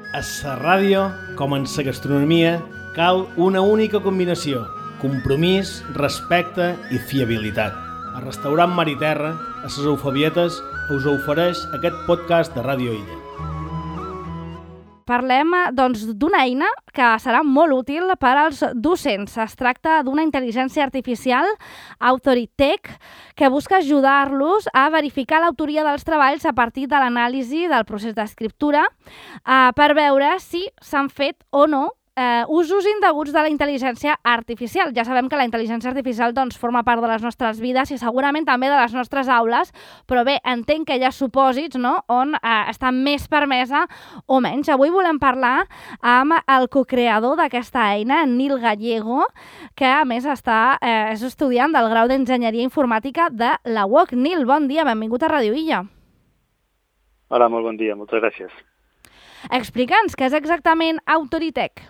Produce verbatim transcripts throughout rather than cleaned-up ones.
A la ràdio, com en la gastronomia, cal una única combinació: compromís, respecte i fiabilitat. El restaurant Mar i Terra, a les Eufabietes, us ofereix aquest podcast de Ràdio Illa. Parlem doncs, d'una eina que serà molt útil per als docents. Es tracta d'una intel·ligència artificial, AuthoriTech, que busca ajudar-los a verificar l'autoria dels treballs a partir de l'anàlisi del procés d'escriptura eh, per veure si s'han fet o no Eh, usos indeguts de la intel·ligència artificial. Ja sabem que la intel·ligència artificial doncs, forma part de les nostres vides i segurament també de les nostres aules, però bé, entenc que hi ha supòsits, no?, on eh, està més permesa o menys. Avui volem parlar amb el cocreador d'aquesta eina, Nil Gallego, que a més està, eh, és estudiant del grau d'Enginyeria Informàtica de la U O C. Nil, bon dia, benvingut a Ràdio Illa. Hola, molt bon dia, moltes gràcies. Explica'ns què és exactament AuthoriTech.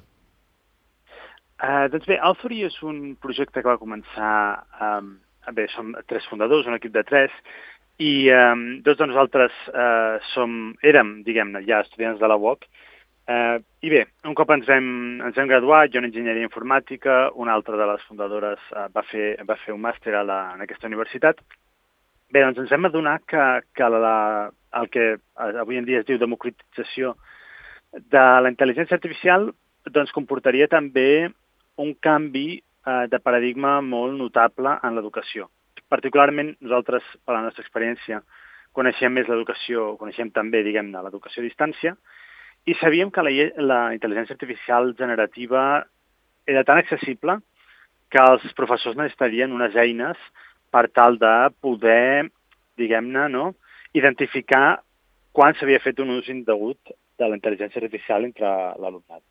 Uh, doncs bé, Authori és un projecte que va començar... Um, bé, som tres fundadors, un equip de tres, i um, dos de nosaltres uh, som, érem, diguem-ne, ja estudiants de la U O C. Uh, I bé, un cop ens vam, ens vam graduar, jo en Enginyeria Informàtica, una altra de les fundadores uh, va, fer, va fer un màster a la, en aquesta universitat. Bé, doncs ens vam adonar que, que la, el que avui en dia es diu democratització de la intel·ligència artificial doncs comportaria també un canvi eh, de paradigma molt notable en l'educació. Particularment nosaltres, per la nostra experiència, coneixem més l'educació, coneixem també, diguem-ne, l'educació a distància, i sabíem que la, la intel·ligència artificial generativa era tan accessible que els professors necessitarien unes eines per tal de poder, diguem-ne, no?, identificar quan s'havia fet un ús indegut de la intel·ligència artificial entre l'alumnat.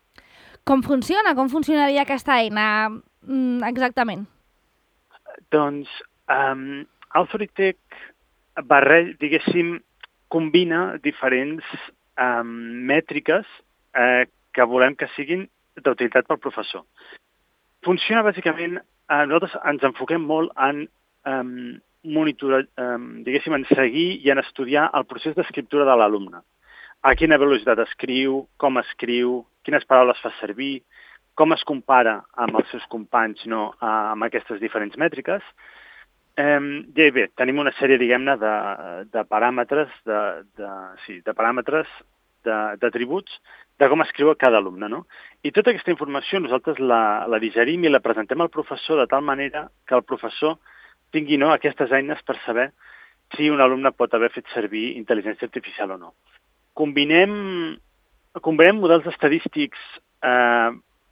Com funciona? Com funcionaria aquesta eina mm, exactament? Doncs um, AuthoriTech, barre, diguéssim, combina diferents um, mètriques eh, que volem que siguin d'utilitat pel professor. Funciona bàsicament, eh, nosaltres ens enfoquem molt en um, monitorar, um, diguéssim, en seguir i en estudiar el procés d'escriptura de l'alumne. A quina velocitat escriu, com escriu, quines paraules fa servir, com es compara amb els seus companys, no, amb aquestes diferents mètriques. Eh, I bé, tenim una sèrie, diguem-ne, de, de paràmetres, de, de, sí, de paràmetres, d'atributs, de, de com escriu cada alumne, no? I tota aquesta informació nosaltres la, la digerim i la presentem al professor de tal manera que el professor tingui, no, aquestes eines per saber si un alumne pot haver fet servir intel·ligència artificial o no. Combinem, combinem models estadístics eh,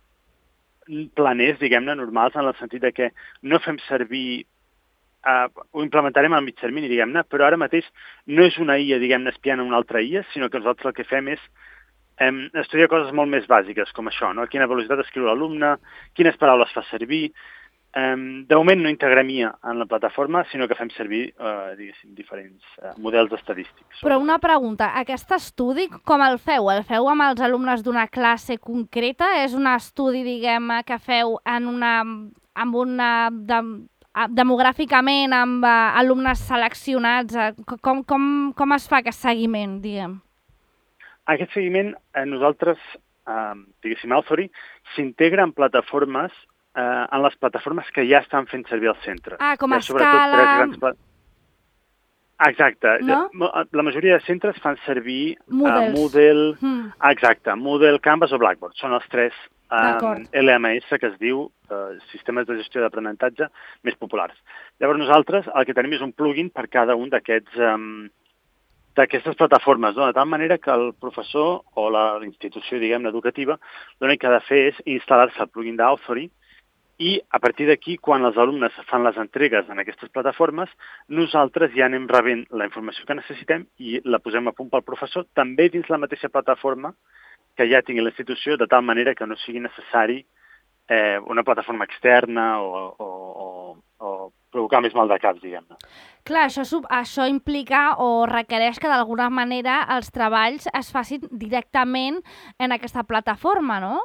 planers, diguem-ne, normals, en el sentit de que no fem servir, eh, ho implementarem a mig termini, diguem-ne, però ara mateix no és una I A, diguem-ne, espiant una altra I A, sinó que nosaltres el que fem és eh, estudiar coses molt més bàsiques, com això, no? Quina velocitat escriu l'alumne, quines paraules fa servir. Um, de moment no integrem I A en la plataforma, sinó que fem servir, uh, diguéssim, diferents uh, models estadístics. Però una pregunta, aquest estudi com el feu? El feu amb els alumnes d'una classe concreta? És un estudi, diguem, que feu en una, amb una, de, demogràficament, amb uh, alumnes seleccionats? Com, com, com es fa aquest seguiment, diguem? Aquest seguiment, eh, nosaltres, eh, diguéssim, Authori, s'integra en plataformes Eh, en les plataformes que ja estan fent servir al centre. Ah, com a Escala... Grans... Exacte. No? La majoria de centres fan servir Moodles. uh, Moodle, mm. exacte, Moodle, Canvas o Blackboard. Són els tres um, L M S, que es diu uh, sistemes de gestió d'aprenentatge més populars. Llavors nosaltres el que tenim és un plugin per cada un d'aquests um, d'aquestes plataformes, no? De tal manera que el professor o la institució, diguem-ne, educativa, l'únic que ha de fer és instal·lar-se el plugin d'Authori i a partir d'aquí, quan els alumnes fan les entregues en aquestes plataformes, nosaltres ja anem rebent la informació que necessitem i la posem a punt pel professor, també dins la mateixa plataforma que ja tingui la institució, de tal manera que no sigui necessari eh, una plataforma externa o, o, o, o provocar més mal de caps, diguem-ne. Clar, això, això implica o requereix que d'alguna manera els treballs es facin directament en aquesta plataforma, no?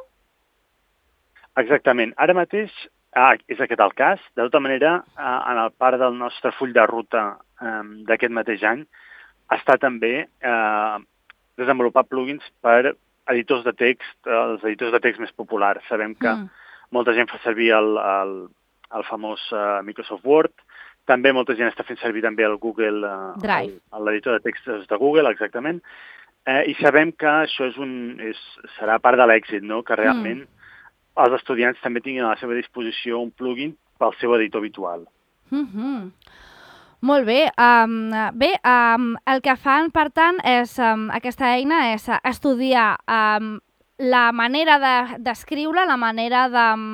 Exactament. Ara mateix ah, és aquest el cas. De tota manera, eh, en el part del nostre full de ruta eh, d'aquest mateix any està també eh, desenvolupar plugins per editors de text, els editors de text més populars. Sabem que mm. molta gent fa servir el, el, el famós uh, Microsoft Word, també molta gent està fent servir també el Google uh, Drive, l'editor de textos de Google, exactament, eh, i sabem que això és un, és, serà part de l'èxit, no? Que realment mm. els estudiants també tinguin a la seva disposició un plugin pel seu editor habitual. Mm-hmm. Molt bé. Um, bé, um, el que fan, per tant, és um, aquesta eina és estudiar um, la manera d'escriure, de, la manera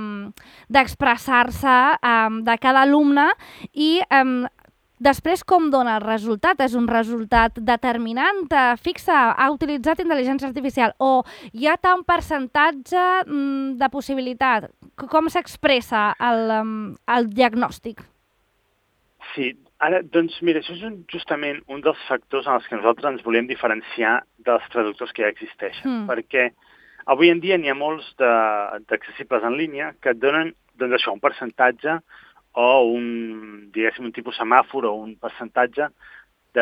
d'expressar-se de, um, de cada alumne i um, després com dona el resultat? És un resultat determinant? Fixa, ha utilitzat intel·ligència artificial o hi ha tant percentatge um, de possibilitat? Com s'expressa el, um, el diagnòstic? Sí, ara, doncs mira, això és un, justament un dels factors en els que nosaltres ens volem diferenciar dels traductors que ja existeixen, mm. perquè avui en dia n'hi ha molts d'accessibles en línia que et donen doncs això, un percentatge o un, diguéssim, un tipus semàfor o un percentatge de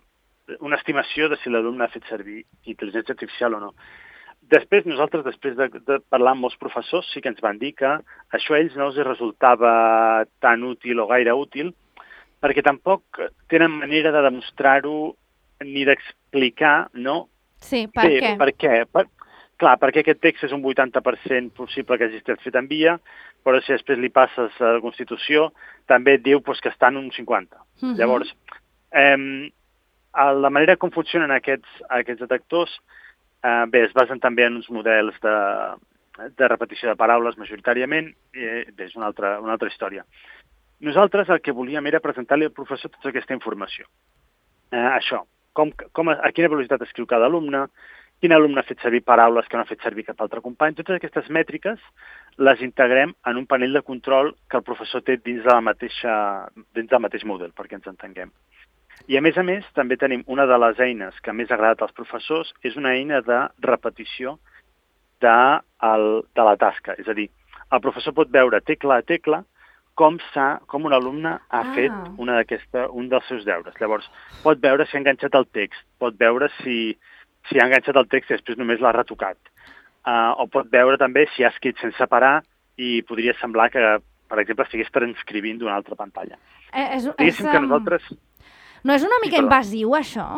una estimació de si l'alumne ha fet servir intel·ligència artificial o no. Després, nosaltres, després de, de parlar amb molts professors, sí que ens van dir que això a ells no els resultava tan útil o gaire útil, perquè tampoc tenen manera de demostrar-ho ni d'explicar, no? Sí, per Bé, què? Per què? Per, clar, perquè aquest text és un vuitanta per cent possible que hagi estat fet en via, però si després li passes a la Constitució, també et diu pues, que està en un cinquanta. Uh-huh. Llavors, eh, la manera com funcionen aquests, aquests detectors, eh, bé, es basen també en uns models de, de repetició de paraules majoritàriament, i bé, és una altra, una altra història. Nosaltres el que volíem era presentar-li al professor tota aquesta informació. Eh, això, com, com, a quina velocitat escriu cada alumne, quin alumne ha fet servir paraules que no ha fet servir cap altre company. Totes aquestes mètriques les integrem en un panell de control que el professor té dins, de la mateixa, dins del mateix model, perquè ens entenguem. I a més a més, també tenim una de les eines que més ha agradat als professors, és una eina de repetició de, el, de la tasca. És a dir, el professor pot veure tecla a tecla com, com un alumne ha ah. fet una un dels seus deures. Llavors, pot veure si ha enganxat el text, pot veure si, si ha enganxat el text i després només l'ha retocat. Uh, o pot veure també si ha escrit sense parar i podria semblar que, per exemple, estigués transcrivint d'una altra pantalla. Eh, és, Diguéssim és, que nosaltres... No és una mica sí, invasiu, això?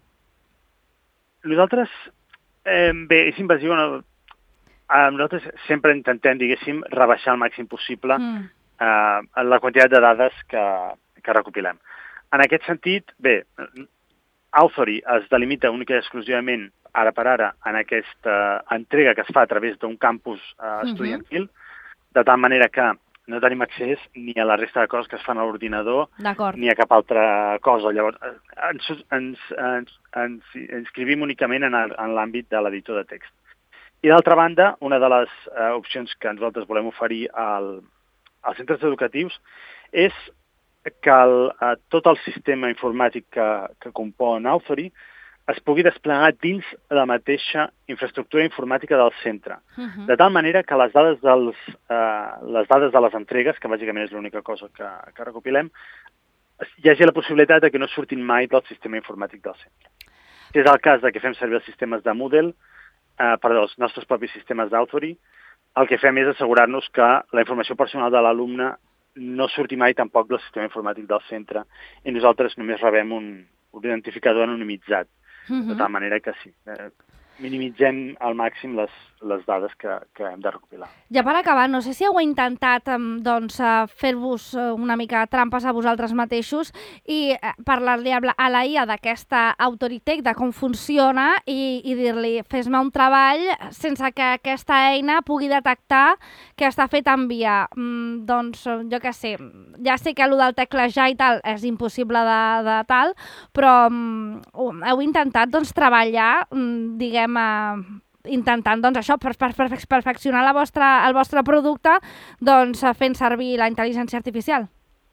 Nosaltres, eh, bé, és invasiu. No, eh, nosaltres sempre intentem, diguéssim, rebaixar el màxim possible mm. Uh, en la quantitat de dades que, que recopilem. En aquest sentit, bé, Authory es delimita única i exclusivament, ara per ara, en aquesta entrega que es fa a través d'un campus uh, estudiantil, uh-huh. de tal manera que no tenim accés ni a la resta de coses que es fan a l'ordinador, ni a cap altra cosa. Llavors, ens, ens, ens, ens inscrivim únicament en, en l'àmbit de l'editor de text. I d'altra banda, una de les uh, opcions que nosaltres volem oferir al als centres educatius és que el, tot el sistema informàtic que, que compon Authory es pugui desplegar dins la mateixa infraestructura informàtica del centre. Uh-huh. De tal manera que les dades, dels, eh, les dades de les entregues, que bàsicament és l'única cosa que, que recopilem, hi hagi la possibilitat de que no surtin mai del sistema informàtic del centre. Si és el cas de que fem servir els sistemes de Moodle, eh, perdó, els nostres propis sistemes d'Authory, el que fem és assegurar-nos que la informació personal de l'alumne no surti mai tampoc del sistema informàtic del centre i nosaltres només rebem un, un identificador anonimitzat, uh-huh. de tal manera que sí, eh, minimitzem al màxim les, les dades que, que hem de recopilar. Ja per acabar, no sé si heu intentat doncs, fer-vos una mica trampes a vosaltres mateixos i parlar-li a la I A d'aquesta Authory Tech, de com funciona i, i dir-li, fes-me un treball sense que aquesta eina pugui detectar que està fet en via. Mm, doncs, jo què sé, ja sé que allò del teclejar i tal és impossible de, de tal, però mm, heu intentat doncs, treballar, mm, diguem, Uh, intentant doncs, això, per, per, per perfeccionar la vostra, el vostre producte doncs, fent servir la intel·ligència artificial?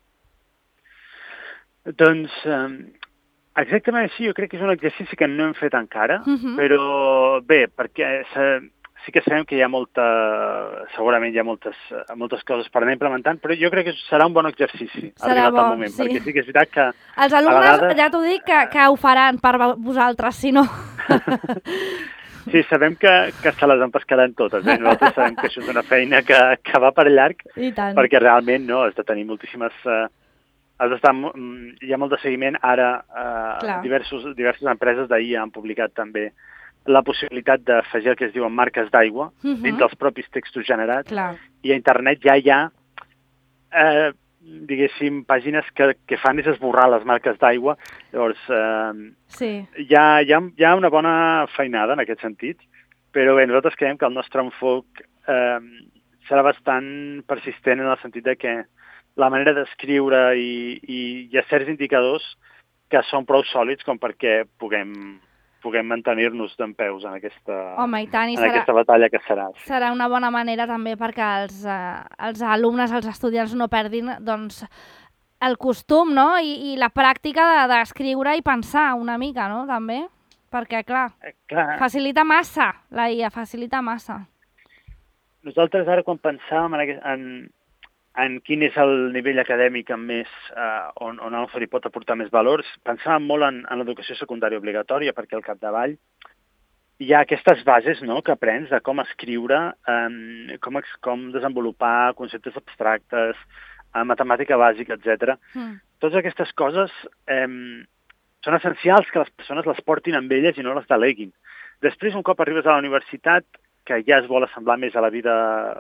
Doncs um, exactament així, jo crec que és un exercici que no hem fet encara, uh-huh. però bé, perquè sí que sabem que hi ha molta, segurament hi ha moltes, moltes coses per anar implementant, però jo crec que serà un bon exercici serà arribat bo, al moment, sí. perquè sí que és veritat que els alumnes, vegades... ja t'ho dic, que, que ho faran per vosaltres, si no. Sí, sabem que, que se les empescaran totes, eh? Nosaltres sabem que això és una feina que, que va per llarg, I tant. perquè realment no, has de tenir moltíssimes... Eh, has d'estar... Hi ha molt de seguiment. Ara eh, diversos, diverses empreses d'ahir han publicat també la possibilitat d'afegir el que es diuen marques d'aigua uh-huh. dins dels propis textos generats. Clar. I a internet ja hi ha, eh, diguéssim, pàgines que, que fan és esborrar les marques d'aigua. Llavors, eh, sí. hi, ha, hi, ha, hi ha una bona feinada en aquest sentit, però bé, nosaltres creiem que el nostre enfoc eh, serà bastant persistent en el sentit de que la manera d'escriure i, i hi ha certs indicadors que són prou sòlids com perquè puguem... puguem mantenir-nos dempeus en aquesta, Home, i tant, i en serà, aquesta batalla que serà. Sí. Serà una bona manera també perquè els, eh, els alumnes, els estudiants no perdin doncs, el costum, no? I, i la pràctica d'escriure i pensar una mica, no? També, perquè, clar, eh, clar, facilita massa, la I A, facilita massa. Nosaltres ara quan pensàvem en, en, en quin és el nivell acadèmic amb més, eh, on, on Authori pot aportar més valors, pensàvem molt en, en l'educació secundària obligatòria, perquè al capdavall hi ha aquestes bases, no?, que aprens de com escriure, eh, com, com desenvolupar conceptes abstractes, eh, matemàtica bàsica, etcètera. Mm. Totes aquestes coses eh, són essencials que les persones les portin amb elles i no les deleguin. Després, un cop arribes a la universitat, que ja es vol assemblar més a la vida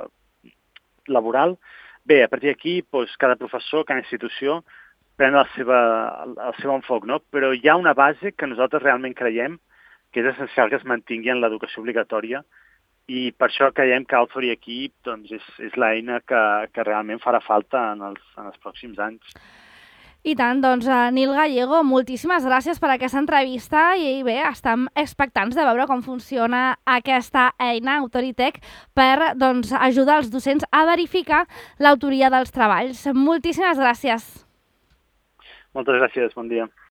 laboral, bé, a partir d'aquí, doncs, cada professor, cada institució, pren la seva, el, el seu enfoc, no? Però hi ha una base que nosaltres realment creiem que és essencial que es mantingui en l'educació obligatòria i per això creiem que Authori aquí doncs, és, és l'eina que, que realment farà falta en els, en els pròxims anys. I tant, doncs, Nil Gallego, moltíssimes gràcies per aquesta entrevista i bé, estem expectants de veure com funciona aquesta eina Authori Tech per doncs, ajudar els docents a verificar l'autoria dels treballs. Moltíssimes gràcies. Moltes gràcies, bon dia.